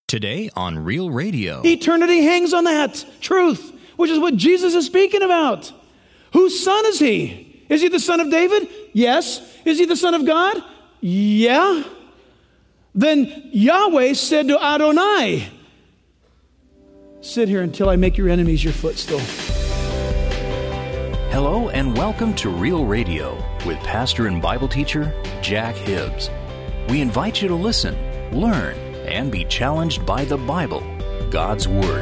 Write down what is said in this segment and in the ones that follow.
Today on Real Radio. Eternity hangs on that truth, which is what Jesus is speaking about. Whose son is he? Is he the son of David? Yes. Is he the son of God? Yeah. Then Yahweh said to Adonai, sit here until I make your enemies your footstool. Hello and welcome to Real Radio with pastor and Bible teacher Jack Hibbs. We invite you to listen, learn, and be challenged by the Bible, God's Word.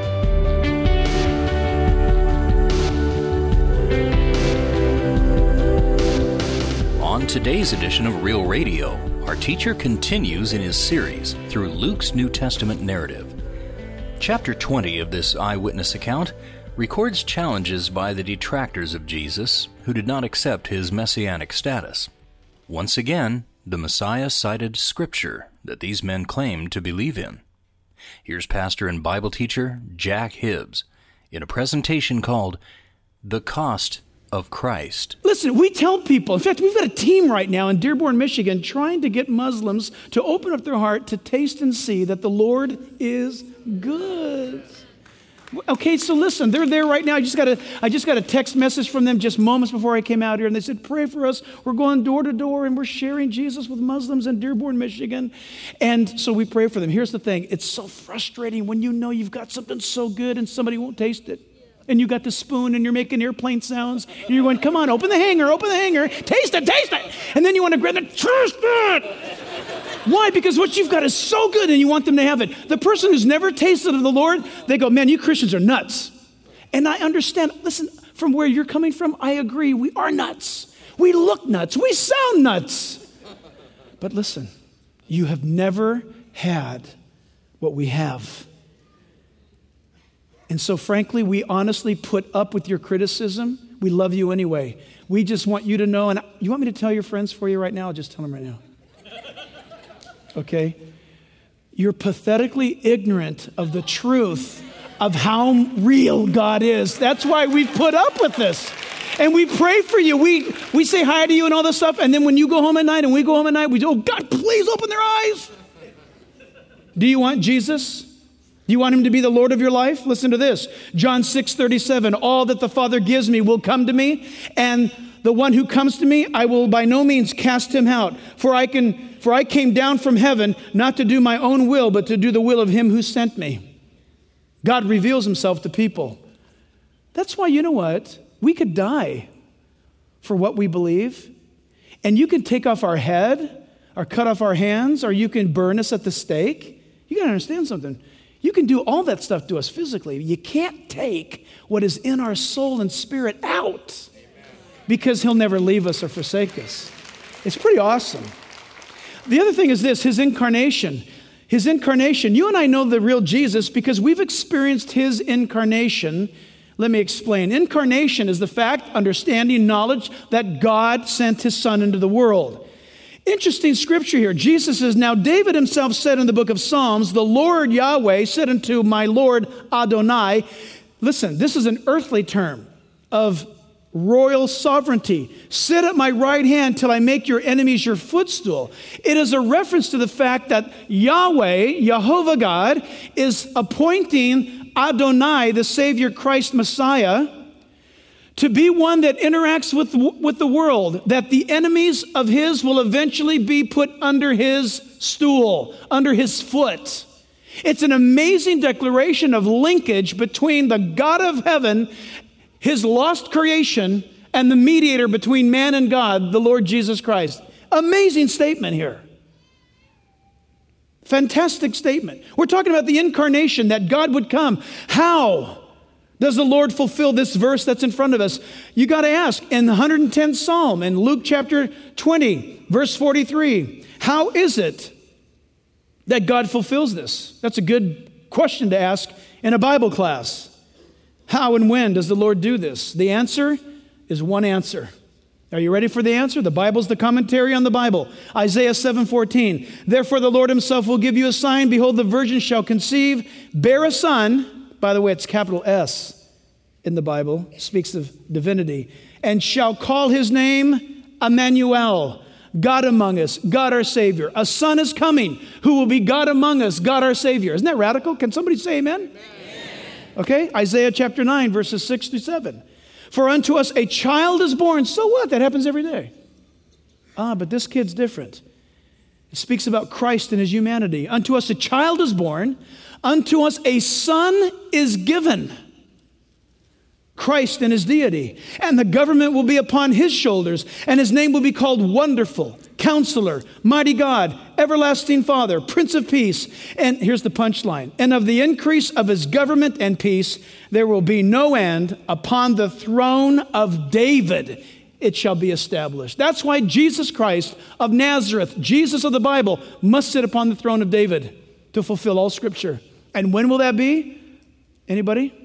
On today's edition of Real Radio, our teacher continues in his series through Luke's New Testament narrative. Chapter 20 of this eyewitness account records challenges by the detractors of Jesus who did not accept his messianic status. Once again, the Messiah cited Scripture that these men claimed to believe in. Here's pastor and Bible teacher Jack Hibbs in a presentation called The Cost of Christ. Listen, we tell people, in fact, we've got a team right now in Dearborn, Michigan, trying to get Muslims to open up their heart to taste and see that the Lord is good. Okay, so listen, they're there right now. I just got a text message from them just moments before I came out here, and they said, pray for us. We're going door to door, and we're sharing Jesus with Muslims in Dearborn, Michigan. And so we pray for them. Here's the thing. It's so frustrating when you know you've got something so good and somebody won't taste it. And you got the spoon, and you're making airplane sounds, and you're going, come on, open the hanger, taste it. And then you want to grab it, taste it. Why? Because what you've got is so good and you want them to have it. The person who's never tasted of the Lord, they go, man, you Christians are nuts. And I understand, listen, from where you're coming from, I agree, we are nuts. We look nuts. We sound nuts. But listen, you have never had what we have. And so frankly, we honestly put up with your criticism. We love you anyway. We just want you to know, and you want me to tell your friends for you right now? I'll just tell them right now. Okay? You're pathetically ignorant of the truth of how real God is. That's why we've put up with this. And we pray for you. We say hi to you and all this stuff. And then when you go home at night and we go home at night, we go, oh, God, please open their eyes. Do you want Jesus? Do you want him to be the Lord of your life? Listen to this. John 6:37, all that the Father gives me will come to me, and the one who comes to me, I will by no means cast him out. For I came down from heaven not to do my own will, but to do the will of him who sent me. God reveals himself to people. That's why, you know what? We could die for what we believe. And you can take off our head or cut off our hands, or you can burn us at the stake. You got to understand something. You can do all that stuff to us physically. You can't take what is in our soul and spirit out, because he'll never leave us or forsake us. It's pretty awesome. The other thing is this, his incarnation. His incarnation. You and I know the real Jesus because we've experienced his incarnation. Let me explain. Incarnation is the fact, understanding, knowledge that God sent his son into the world. Interesting scripture here. Jesus says, now David himself said in the book of Psalms, the Lord Yahweh said unto my Lord Adonai. Listen, this is an earthly term of royal sovereignty. Sit at my right hand till I make your enemies your footstool. It is a reference to the fact that Yahweh, Jehovah God, is appointing Adonai, the Savior Christ Messiah, to be one that interacts with the world, that the enemies of his will eventually be put under his stool, under his foot. It's an amazing declaration of linkage between the God of heaven, his lost creation, and the mediator between man and God, the Lord Jesus Christ. Amazing statement here. Fantastic statement. We're talking about the incarnation, that God would come. How does the Lord fulfill this verse that's in front of us? You got to ask. In the 110th Psalm, in Luke chapter 20, verse 43, how is it that God fulfills this? That's a good question to ask in a Bible class. How and when does the Lord do this? The answer is one answer. Are you ready for the answer? The Bible's the commentary on the Bible. Isaiah 7:14. Therefore the Lord himself will give you a sign. Behold, the virgin shall conceive, bear a son. By the way, it's capital S in the Bible. It speaks of divinity. And shall call his name Emmanuel. God among us, God our Savior. A Son is coming who will be God among us, God our Savior. Isn't that radical? Can somebody say amen? Amen. Okay, Isaiah chapter 9, verses 6 through 7. For unto us a child is born. So what? That happens every day. But this kid's different. It speaks about Christ and his humanity. Unto us a child is born. Unto us a son is given. Christ and his deity. And the government will be upon his shoulders. And his name will be called Wonderful, Counselor, Mighty God, Everlasting Father, Prince of Peace. And here's the punchline. And of the increase of his government and peace, there will be no end. Upon the throne of David, it shall be established. That's why Jesus Christ of Nazareth, Jesus of the Bible, must sit upon the throne of David to fulfill all Scripture. And when will that be? Anybody?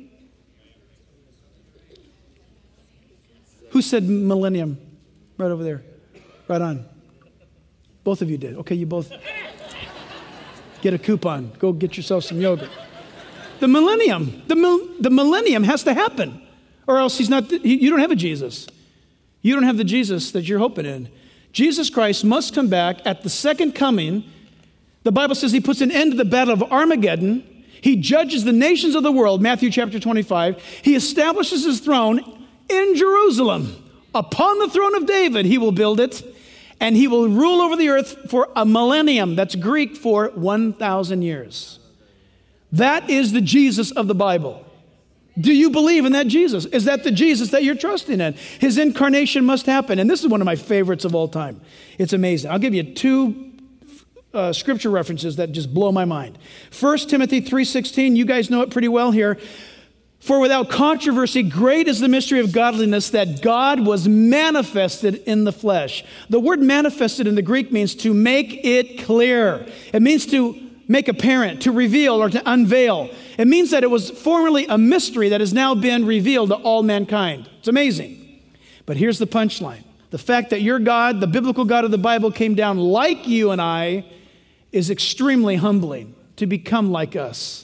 Who said millennium? Right over there. Right on. Both of you did. Okay, you both get a coupon. Go get yourself some yogurt. The millennium. The millennium has to happen. Or else you don't have a Jesus. You don't have the Jesus that you're hoping in. Jesus Christ must come back at the second coming. The Bible says he puts an end to the battle of Armageddon. He judges the nations of the world, Matthew chapter 25. He establishes his throne in Jerusalem. Upon the throne of David, he will build it, and he will rule over the earth for a millennium. That's Greek for 1,000 years. That is the Jesus of the Bible. Do you believe in that Jesus? Is that the Jesus that you're trusting in? His incarnation must happen. And this is one of my favorites of all time. It's amazing. I'll give you two scripture references that just blow my mind. 1 Timothy 3:16, you guys know it pretty well here. For without controversy, great is the mystery of godliness, that God was manifested in the flesh. The word manifested in the Greek means to make it clear. It means to make apparent, to reveal, or to unveil. It means that it was formerly a mystery that has now been revealed to all mankind. It's amazing. But here's the punchline. The fact that your God, the biblical God of the Bible, came down like you and I is extremely humbling. To become like us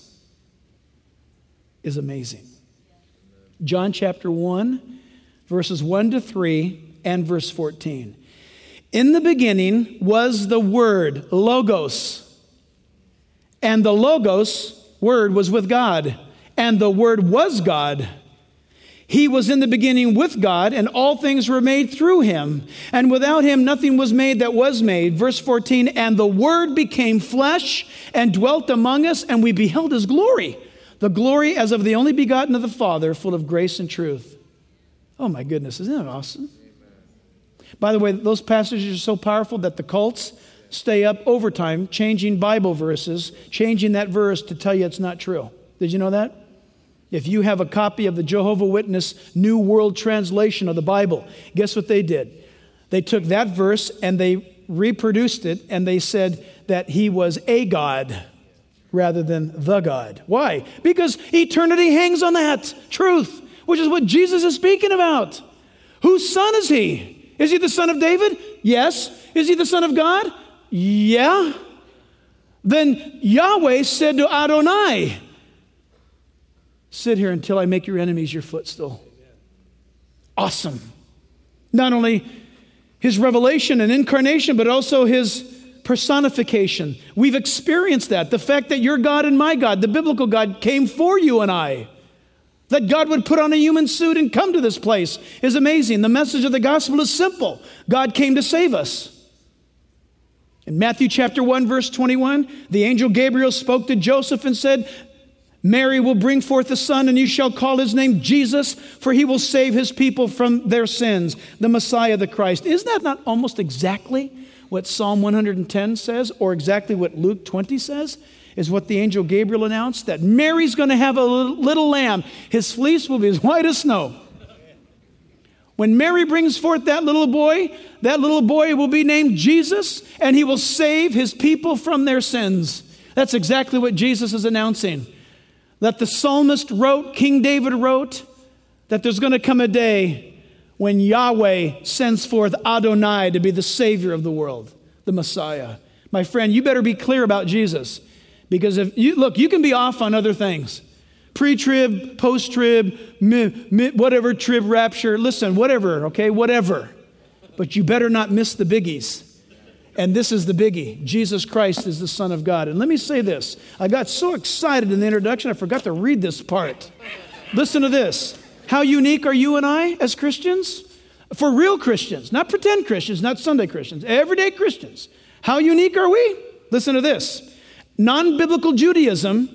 is amazing. John chapter 1, verses 1 to 3 and verse 14. In the beginning was the Word, Logos. And the Logos, Word, was with God. And the Word was God. He was in the beginning with God, and all things were made through him. And without him nothing was made that was made. Verse 14, and the Word became flesh and dwelt among us, and we beheld his glory. The glory as of the only begotten of the Father, full of grace and truth. Oh my goodness, isn't that awesome? Amen. By the way, those passages are so powerful that the cults stay up overtime changing Bible verses, changing that verse to tell you it's not true. Did you know that? If you have a copy of the Jehovah's Witness New World Translation of the Bible, guess what they did? They took that verse and they reproduced it, and they said that he was a God rather than the God. Why? Because eternity hangs on that truth, which is what Jesus is speaking about. Whose son is he? Is he the son of David? Yes. Is he the son of God? Yeah. Then Yahweh said to Adonai, sit here until I make your enemies your footstool. Awesome. Not only his revelation and incarnation, but also his personification. We've experienced that. The fact that your God and my God, the biblical God, came for you and I. That God would put on a human suit and come to this place is amazing. The message of the gospel is simple. God came to save us. In Matthew chapter 1, verse 21, the angel Gabriel spoke to Joseph and said, Mary will bring forth a son, and you shall call his name Jesus, for he will save his people from their sins, the Messiah, the Christ. Isn't that not almost exactly what Psalm 110 says, or exactly what Luke 20 says, is what the angel Gabriel announced, that Mary's going to have a little lamb. His fleece will be as white as snow. When Mary brings forth that little boy will be named Jesus, and he will save his people from their sins. That's exactly what Jesus is announcing. That the psalmist wrote, King David wrote, that there's going to come a day when Yahweh sends forth Adonai to be the Savior of the world, the Messiah. My friend, you better be clear about Jesus. Because if you look, you can be off on other things. Pre-trib, post-trib, whatever, trib, rapture. Listen, whatever, okay, whatever. But you better not miss the biggies. And this is the biggie. Jesus Christ is the Son of God. And let me say this. I got so excited in the introduction, I forgot to read this part. Listen to this. How unique are you and I as Christians? For real Christians, not pretend Christians, not Sunday Christians, everyday Christians. How unique are we? Listen to this. Non-biblical Judaism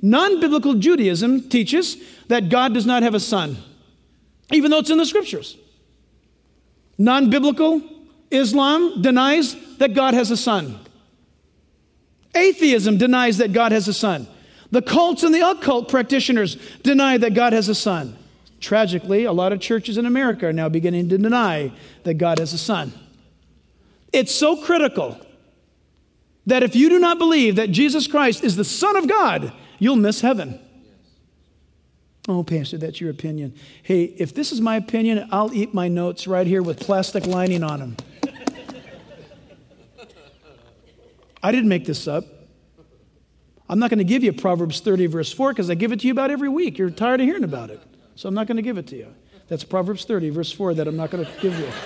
teaches that God does not have a son, even though it's in the scriptures. Non-biblical Islam denies that God has a son. Atheism denies that God has a son. The cults and the occult practitioners deny that God has a son. Tragically, a lot of churches in America are now beginning to deny that God has a son. It's so critical that if you do not believe that Jesus Christ is the Son of God, you'll miss heaven. Oh, Pastor, that's your opinion. Hey, if this is my opinion, I'll eat my notes right here with plastic lining on them. I didn't make this up. I'm not going to give you Proverbs 30, verse 4, because I give it to you about every week. You're tired of hearing about it. So I'm not going to give it to you. That's Proverbs 30, verse 4, that I'm not going to give you.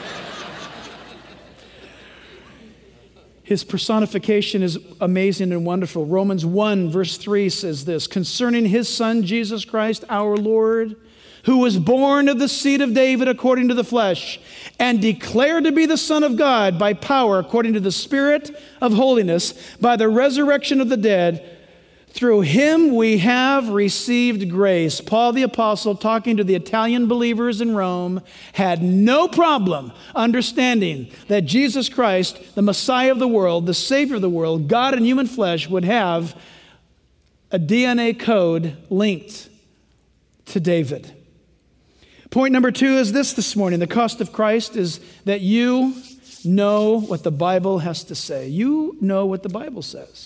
His personification is amazing and wonderful. Romans 1, verse 3 says this, concerning his Son, Jesus Christ, our Lord, who was born of the seed of David according to the flesh, and declared to be the Son of God by power according to the Spirit of holiness, by the resurrection of the dead. Through him we have received grace. Paul the Apostle, talking to the Italian believers in Rome, had no problem understanding that Jesus Christ, the Messiah of the world, the Savior of the world, God in human flesh, would have a DNA code linked to David. Point number 2 is this morning. The cost of Christ is that you know what the Bible has to say. You know what the Bible says.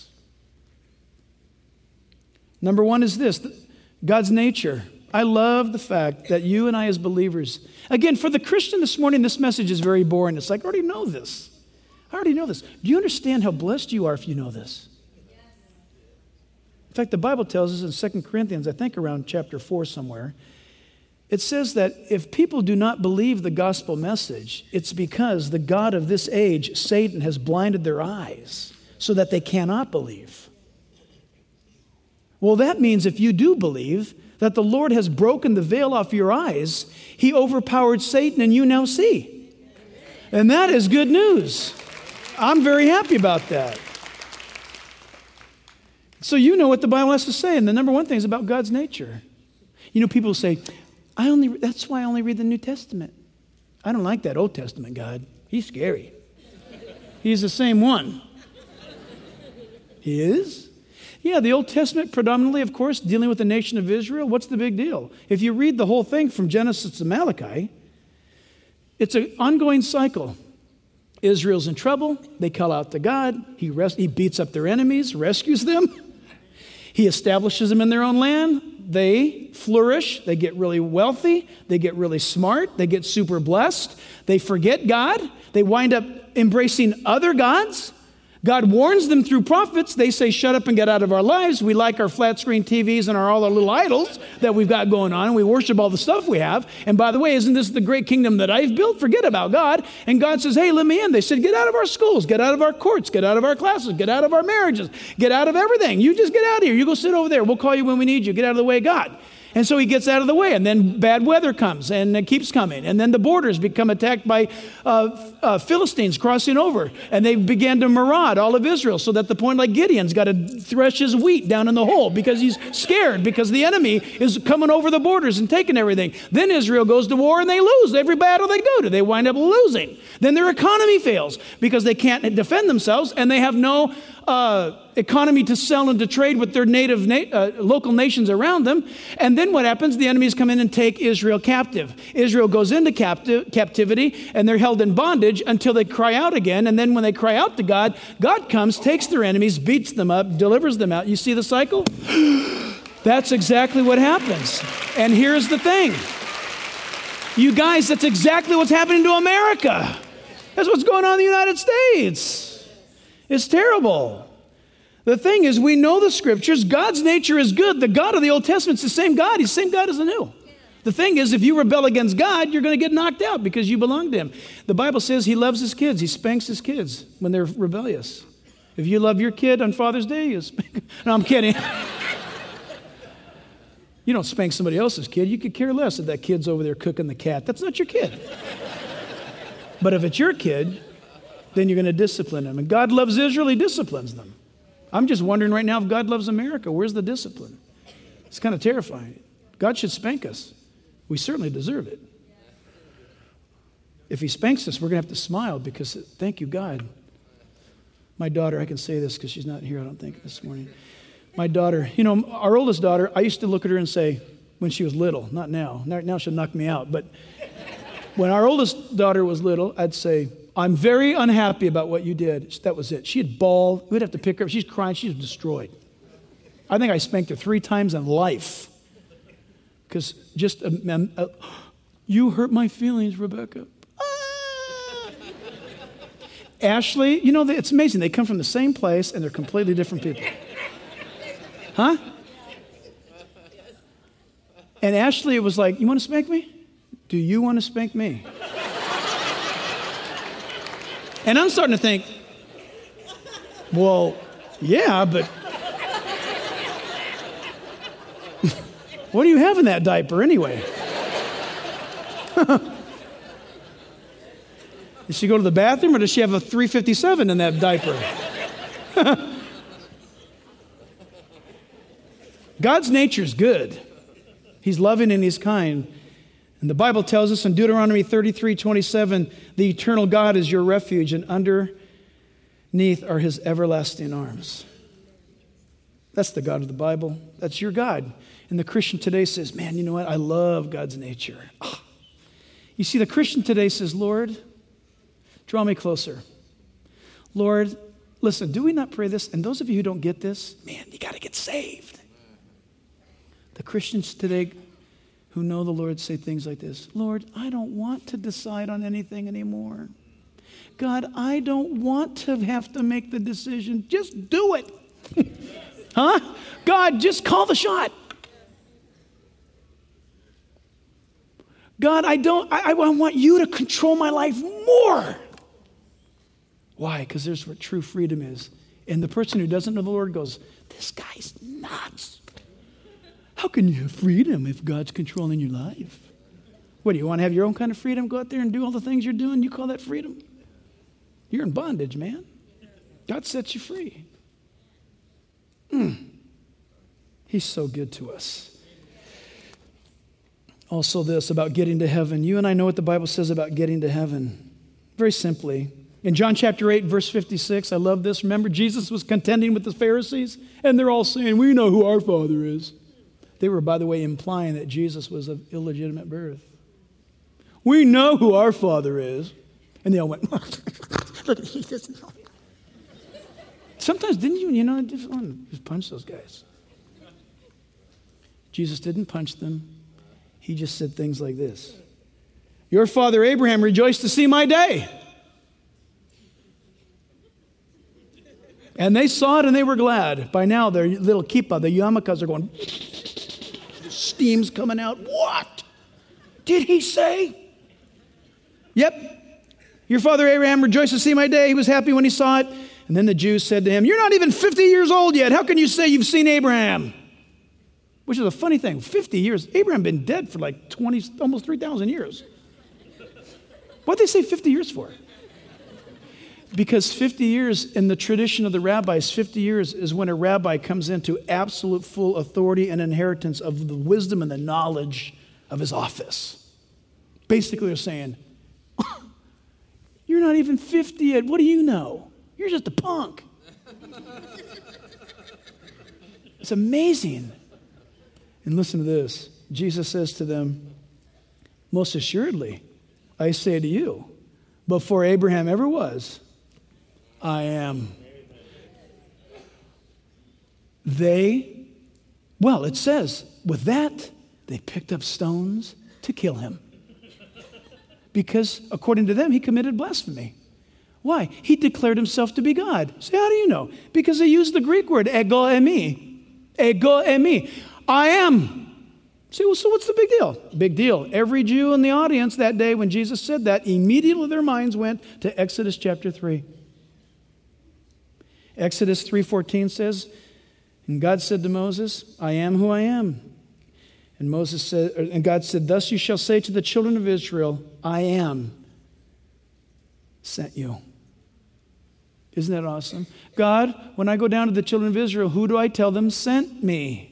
Number 1 is this, God's nature. I love the fact that you and I as believers, again, for the Christian this morning, this message is very boring. It's like, I already know this. I already know this. Do you understand how blessed you are if you know this? In fact, the Bible tells us in 2 Corinthians, I think around chapter 4 somewhere, it says that if people do not believe the gospel message, it's because the God of this age, Satan, has blinded their eyes so that they cannot believe. Well, that means if you do believe that the Lord has broken the veil off your eyes, he overpowered Satan and you now see. And that is good news. I'm very happy about that. So you know what the Bible has to say. And the number 1 thing is about God's nature. You know, people say, that's why I only read the New Testament. I don't like that Old Testament God. He's scary. He's the same one. He is? Yeah, the Old Testament predominantly, of course, dealing with the nation of Israel. What's the big deal? If you read the whole thing from Genesis to Malachi, it's an ongoing cycle. Israel's in trouble. They call out to God. He beats up their enemies, rescues them. He establishes them in their own land. They flourish. They get really wealthy. They get really smart. They get super blessed. They forget God. They wind up embracing other gods. God warns them through prophets. They say, shut up and get out of our lives. We like our flat screen TVs and all our little idols that we've got going on. And we worship all the stuff we have. And by the way, isn't this the great kingdom that I've built? Forget about God. And God says, hey, let me in. They said, get out of our schools. Get out of our courts. Get out of our classes. Get out of our marriages. Get out of everything. You just get out of here. You go sit over there. We'll call you when we need you. Get out of the way of God. And so he gets out of the way, and then bad weather comes, and it keeps coming. And then the borders become attacked by Philistines crossing over, and they began to maraud all of Israel, so that the point like Gideon's got to thresh his wheat down in the hole because he's scared, because the enemy is coming over the borders and taking everything. Then Israel goes to war, and they lose. Every battle they go to, they wind up losing. Then their economy fails because they can't defend themselves, and they have no economy to sell and to trade with their native local nations around them. And then what happens? The enemies come in and take Israel captive. Israel goes into captivity, and they're held in bondage until they cry out again. And then when they cry out to God, God comes, takes their enemies, beats them up, delivers them out. You see the cycle? That's exactly what happens. And here's the thing. You guys, that's exactly what's happening to America. That's what's going on in the United States. It's terrible. The thing is, we know the scriptures. God's nature is good. The God of the Old Testament is the same God. He's the same God as the New. The thing is, if you rebel against God, you're going to get knocked out because you belong to him. The Bible says he loves his kids. He spanks his kids when they're rebellious. If you love your kid on Father's Day, you spank. No, I'm kidding. You don't spank somebody else's kid. You could care less if that kid's over there cooking the cat. That's not your kid. But if it's your kid, then you're going to discipline him. And God loves Israel. He disciplines them. I'm just wondering right now if God loves America. Where's the discipline? It's kind of terrifying. God should spank us. We certainly deserve it. If he spanks us, we're going to have to smile because thank you, God. My daughter, I can say this because she's not here, I don't think, this morning. My daughter, our oldest daughter, I used to look at her and say, when she was little, not now. Now she'll knock me out. But when our oldest daughter was little, I'd say, I'm very unhappy about what you did. That was it. She'd bawl. We'd have to pick her up. She's crying. She was destroyed. I think I spanked her 3 times in life. Because just, you hurt my feelings, Rebecca. Ashley, it's amazing. They come from the same place and they're completely different people. Huh? And Ashley was like, you want to spank me? Do you want to spank me? And I'm starting to think, well, yeah, but what do you have in that diaper anyway? Does she go to the bathroom or does she have a 357 in that diaper? God's nature is good. He's loving and he's kind. And the Bible tells us in Deuteronomy 33:27, the eternal God is your refuge and underneath are his everlasting arms. That's the God of the Bible. That's your God. And the Christian today says, man, you know what? I love God's nature. Oh. You see, the Christian today says, Lord, draw me closer. Lord, listen, do we not pray this? And those of you who don't get this, man, you got to get saved. The Christians today who know the Lord say things like this. Lord, I don't want to decide on anything anymore. God, I don't want to have to make the decision. Just do it. Huh? God, just call the shot. God, I want you to control my life more. Why? Because there's what true freedom is. And the person who doesn't know the Lord goes, this guy's nuts. How can you have freedom if God's controlling your life? What, do you want to have your own kind of freedom? Go out there and do all the things you're doing? You call that freedom? You're in bondage, man. God sets you free. He's so good to us. Also this about getting to heaven. You and I know what the Bible says about getting to heaven. Very simply. In John chapter 8, verse 56, I love this. Remember, Jesus was contending with the Pharisees, and they're all saying, we know who our Father is. They were, by the way, implying that Jesus was of illegitimate birth. We know who our Father is. And they all went, look, he doesn't know. Sometimes, didn't you just punch those guys. Jesus didn't punch them. He just said things like this. Your father Abraham rejoiced to see my day. And they saw it and they were glad. By now, their little kippah, the yarmulkes are going, steam's coming out. What did he say? Yep. Your father Abraham rejoiced to see my day. He was happy when he saw it. And then the Jews said to him, you're not even 50 years old yet. How can you say you've seen Abraham? Which is a funny thing. 50 years. Abraham had been dead for like 20, almost 3,000 years. What'd they say 50 years for? Because 50 years in the tradition of the rabbis, 50 years is when a rabbi comes into absolute full authority and inheritance of the wisdom and the knowledge of his office. Basically, they're saying, you're not even 50 yet. What do you know? You're just a punk. It's amazing. And listen to this. Jesus says to them, most assuredly, I say to you, before Abraham ever was, I am. It says, with that, they picked up stones to kill him. Because, according to them, he committed blasphemy. Why? He declared himself to be God. So how do you know? Because he used the Greek word, ego eimi. Ego eimi. I am. See, well, so what's the big deal? Big deal. Every Jew in the audience that day when Jesus said that, immediately their minds went to Exodus chapter 3. Exodus 3:14 says, and God said to Moses, I am who I am. And God said, thus you shall say to the children of Israel, I am sent you. Isn't that awesome? God, when I go down to the children of Israel, who do I tell them sent me?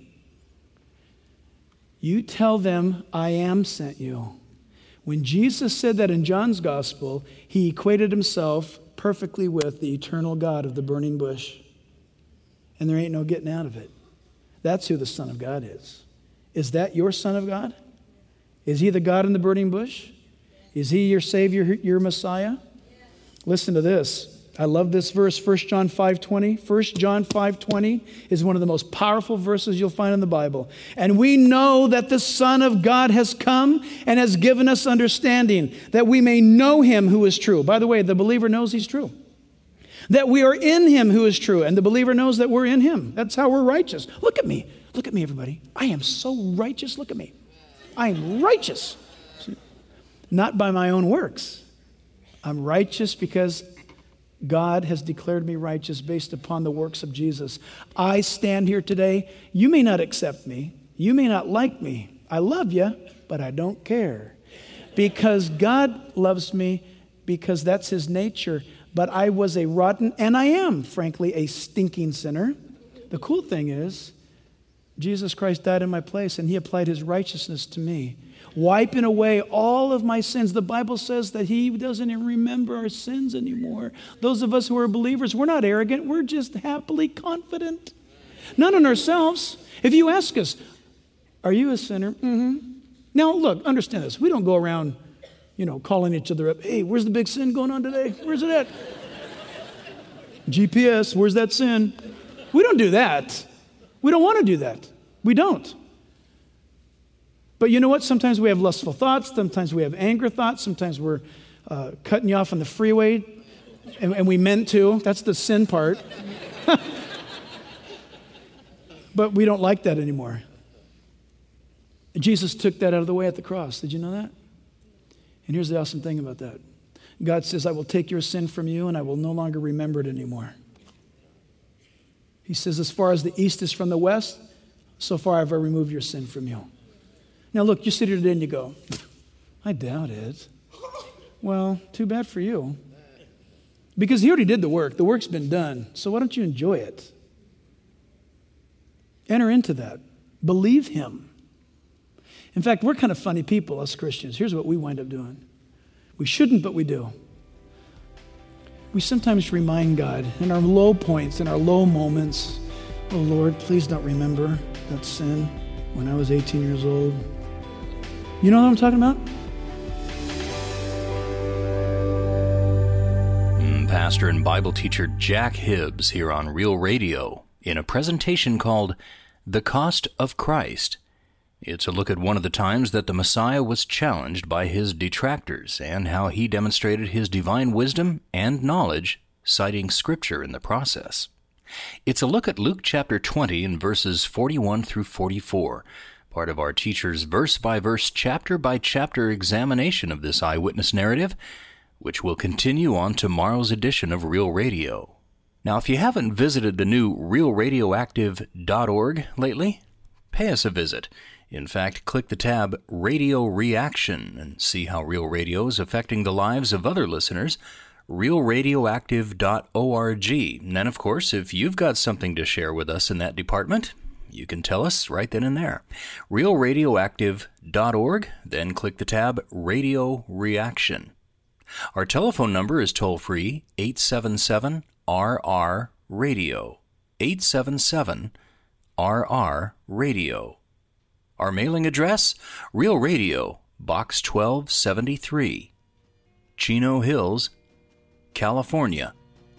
You tell them, I am sent you. When Jesus said that in John's gospel, he equated himself perfectly with the eternal God of the burning bush. And there ain't no getting out of it. That's who the Son of God is. Is that your Son of God? Is he the God in the burning bush? Is he your Savior, your Messiah? Listen to this. I love this verse, 1 John 5:20. 1 John 5:20 is one of the most powerful verses you'll find in the Bible. And we know that the Son of God has come and has given us understanding, that we may know him who is true. By the way, the believer knows he's true. That we are in him who is true, and the believer knows that we're in him. That's how we're righteous. Look at me. Look at me, everybody. I am so righteous. Look at me. I am righteous. Not by my own works. I'm righteous because God has declared me righteous based upon the works of Jesus. I stand here today. You may not accept me. You may not like me. I love you, but I don't care. Because God loves me, because that's his nature. But I was a rotten, and I am, frankly, a stinking sinner. The cool thing is, Jesus Christ died in my place, and he applied his righteousness to me, wiping away all of my sins. The Bible says that he doesn't even remember our sins anymore. Those of us who are believers, we're not arrogant. We're just happily confident. Not in ourselves. If you ask us, are you a sinner? Mm-hmm. Now, look, understand this. We don't go around, calling each other up. Hey, where's the big sin going on today? Where's it at? GPS, where's that sin? We don't do that. We don't want to do that. We don't. But you know what? Sometimes we have lustful thoughts. Sometimes we have anger thoughts. Sometimes we're cutting you off on the freeway, and we meant to. That's the sin part. But we don't like that anymore. Jesus took that out of the way at the cross. Did you know that? And here's the awesome thing about that. God says, I will take your sin from you, and I will no longer remember it anymore. He says, as far as the east is from the west, so far I've removed your sin from you. Now look, you sit here today and you go, I doubt it. Well, too bad for you. Because he already did the work. The work's been done. So why don't you enjoy it? Enter into that. Believe him. In fact, we're kind of funny people, us Christians. Here's what we wind up doing. We shouldn't, but we do. We sometimes remind God in our low points, in our low moments, oh Lord, please don't remember that sin when I was 18 years old. You know what I'm talking about? Pastor and Bible teacher Jack Hibbs here on Real Radio in a presentation called The Cost of Christ. It's a look at one of the times that the Messiah was challenged by his detractors and how he demonstrated his divine wisdom and knowledge, citing Scripture in the process. It's a look at Luke chapter 20 and verses 41 through 44, part of our teacher's verse-by-verse, chapter-by-chapter examination of this eyewitness narrative, which will continue on tomorrow's edition of Real Radio. Now, if you haven't visited the new realradioactive.org lately, pay us a visit. In fact, click the tab Radio Reaction and see how Real Radio is affecting the lives of other listeners, realradioactive.org. And then, of course, if you've got something to share with us in that department, you can tell us right then and there. realradioactive.org, then click the tab Radio Reaction. Our telephone number is toll-free, 877-RR-RADIO, 877-RR-RADIO. Our mailing address, Real Radio, Box 1273, Chino Hills, California,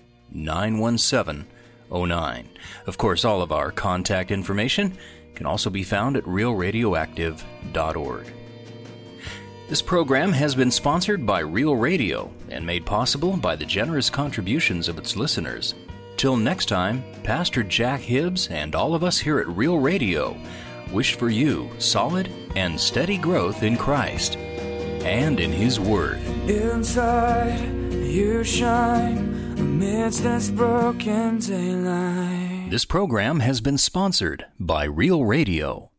91709. Of course, all of our contact information can also be found at realradioactive.org. This program has been sponsored by Real Radio and made possible by the generous contributions of its listeners. Till next time, Pastor Jack Hibbs and all of us here at Real Radio wish for you solid and steady growth in Christ and in His Word. Inside you shine amidst this broken daylight. This program has been sponsored by Real Radio.